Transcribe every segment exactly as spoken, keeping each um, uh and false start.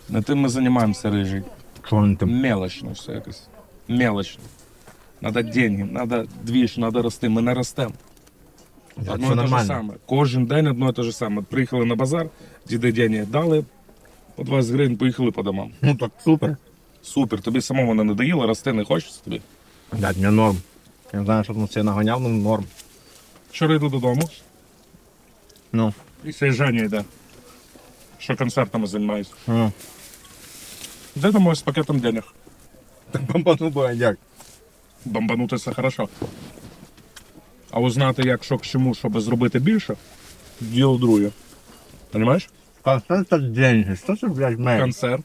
Не тим ми займаємося, рижий. Мелочно все якось. Мелочно. Надо деньги, надо двіж, надо рости. Ми не ростемо. Одно і те ж саме. Кожен день одно і те ж саме. Приїхали на базар, діди деньги дали, по двадцять гривень поїхали по домам. Ну так супер. Супер. Тобі самому не надоїло, рости не хочеться тобі? Дядь, мені норм. Я не знаю, що там це наганяв, але норм. Вчора йду додому. Ну. І цей Женя йде. Що концертами займаюся. Ну. Де домой з пакетом денег? Так бомбану бо, як? Бомбанути це хорошо. А узнати, як, що к чому, щоб зробити більше, діло друге. Понимаєш? Концерт це деньги. Що це, блядь, мей? Концерт.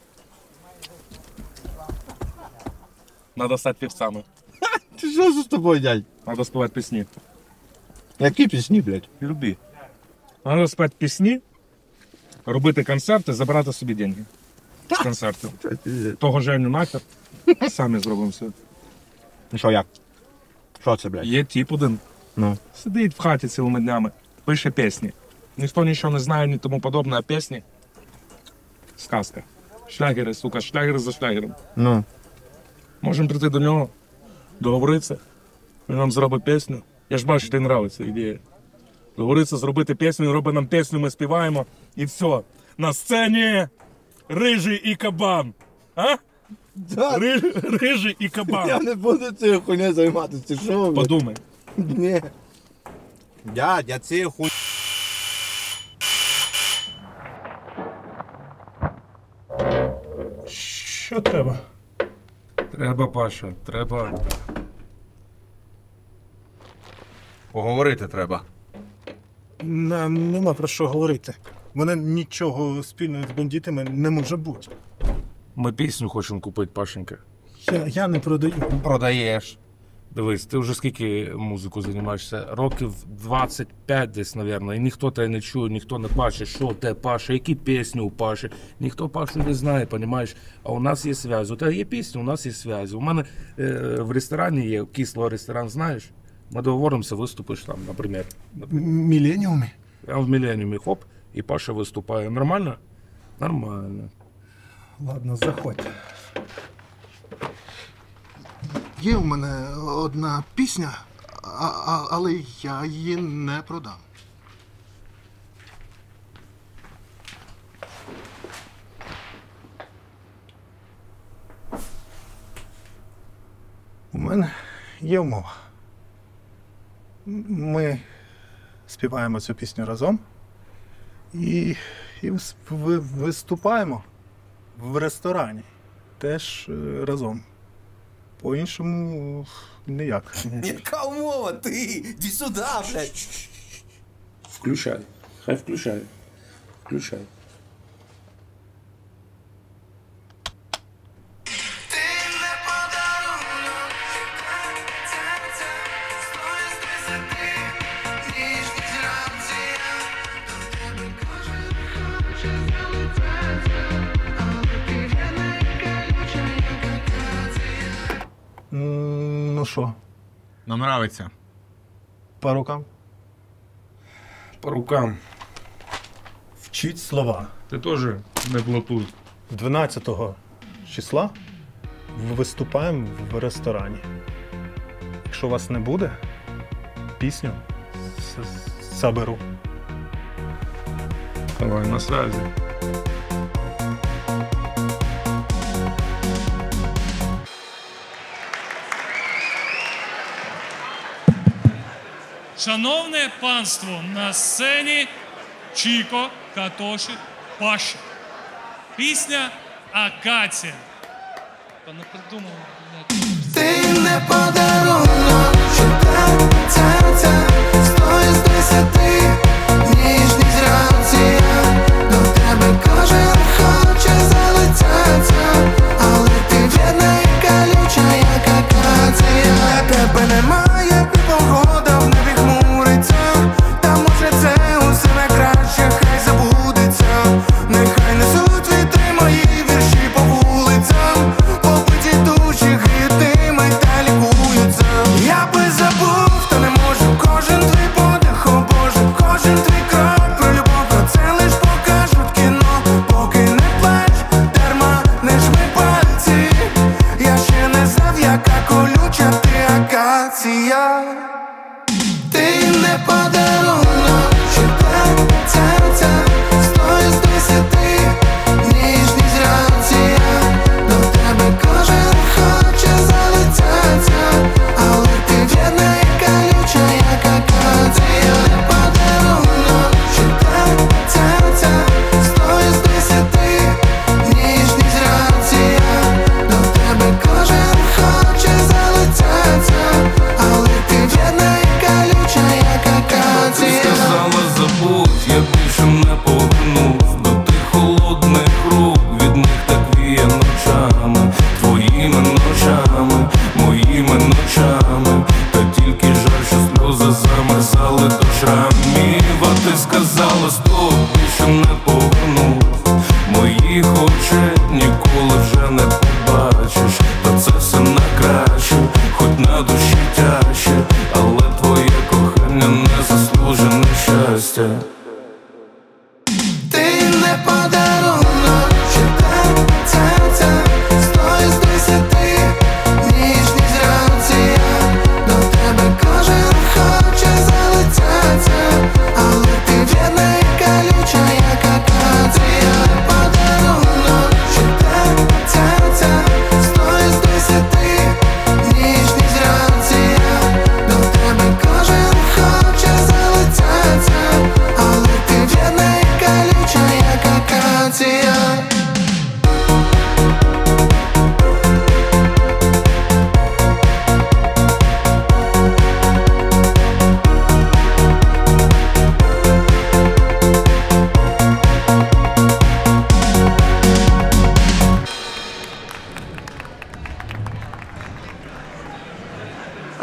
Надо стати певцами. Ти що з тобою, дядь? Надо співати пісні. Які пісні, блядь? Любі. Надо співати пісні, робити концерти, забирати собі деньги. З концерту. Того Женю нахер. Самі зробимо все. Ну що, як? Що це, блядь? Є тип один. Ну. Сидить в хаті цілими днями, пише пісні. Ніхто нічого не знає, ні тому подобне, а пісні — сказка. Шлягери, сука, шлягери за шлягером. Ну. Можемо прийти до нього, договоритися, він нам зробить пісню. Я ж бачу, тобі подобається ідея. Договоритися, зробити пісню, він робить нам пісню, ми співаємо, і все. На сцені Рижий і Кабан. А? Да. Риж, рижий і Кабан. Я не буду цією хуйнею займатися, ти що, блядь? Подумай. Ні. Дядь, я цією хуй... Що треба? Треба, Паша, треба. Поговорити треба. Нам нема про що говорити. Мене нічого спільного з бандитами не може бути. Ми пісню хочемо купити, Пашенька. Я, я не продаю. Продаєш. Дивись, ти вже скільки музику займаєшся? Років двадцять п'ять десь, мабуть, і ніхто тебе не чує, ніхто не бачить, що те Паша, які пісні у Паші. Ніхто Пашу не знає, розумієш? А у нас є зв'язь. У тебе є пісні, у нас є зв'язь. У мене е, в ресторані є, кисло ресторан, знаєш? Ми договоримося, виступиш там, наприклад. Міленіуми? Я в Міленіумі, хоп, і Паша виступає. Нормально? Нормально. Ладно, заходь. Є у мене одна пісня, а, а, але я її не продам. У мене є умова. Ми співаємо цю пісню разом і, і виступаємо в ресторані теж разом. По-іншому ніяк. Яка умова? Ти? Іди сюди, блядь. Включай. Хай включай. Включай. Ну що, Нам нравиться. по рукам? По рукам. Вчіть слова. Ти теж не блатуй. дванадцятого числа виступаємо в ресторані. Якщо вас не буде, пісню с- заберу. Давай, на связи. Шановне панство, на сцені Чіко, Катоші, Паша. Пісня «Акація». Та не придумав. Ти не подарунок, що ця-ця-ця, сто із десяти, ніжність грація, до тебе кожен хоче залицятися, але ти вредна і колюча, як акація. Тебе немає, і погода в небі хмуриться, та може це усе на краще, хай забудеться, нехай несуть вітри мої вірші по вулицям, побиті душі грітими та лікуються. Я би забув, та не можу, кожен твій подих, о Боже, кожен твій крок про любов, про це лиш покажуть кіно, поки не плач, дарма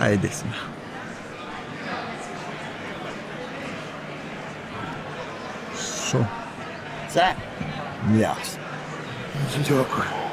Давай, іди сюди. Що? Це М'ясо. дякую.